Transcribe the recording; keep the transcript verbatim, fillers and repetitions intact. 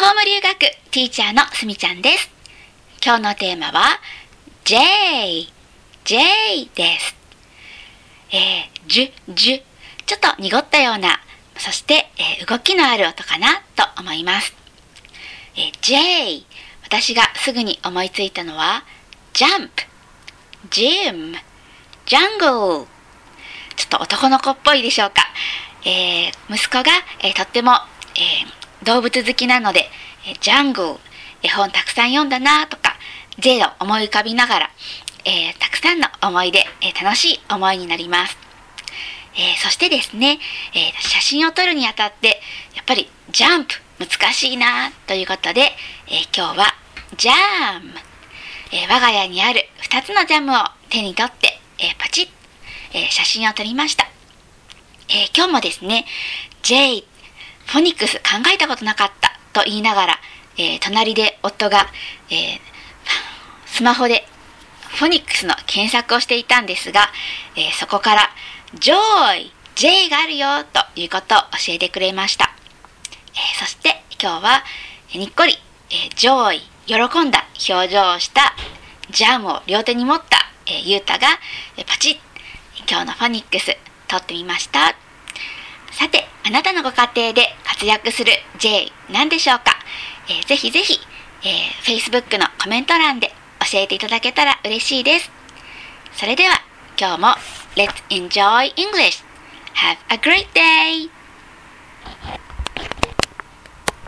ホーム留学ティーチャーのすみちゃんです。今日のテーマは J J です。えー、ジュジュちょっと濁ったような、そして、えー、動きのある音かなと思います。えー、J 私がすぐに思いついたのは Jump Gym Jungle ちょっと男の子っぽいでしょうか。えー、息子が、えー、とっても、えー動物好きなので、ジャングル、絵本たくさん読んだなとか、J を思い浮かびながら、えー、たくさんの思い出、えー、楽しい思いになります。えー、そしてですね、えー、写真を撮るにあたって、やっぱりジャンプ難しいなということで、えー、今日はジャム、えー、我が家にあるふたつのジャムを手に取って、えー、パチッ、えー、写真を撮りました。えー、今日もですね、Jフォニックス考えたことなかったと言いながら、えー、隣で夫が、えー、スマホでフォニックスの検索をしていたんですが、えー、そこからジョイ J があるよということを教えてくれました。えー、そして今日はにっこり、えー、ジョイ喜んだ表情をしたジャムを両手に持った、えー、ゆうたが、えー、パチッ今日のフォニックス撮ってみました。さて、あなたのご家庭で活躍する J 何でしょうか。えー、ぜひぜひ、えー、Facebook のコメント欄で教えていただけたら嬉しいです。それでは今日も Let's enjoy English! Have a great day!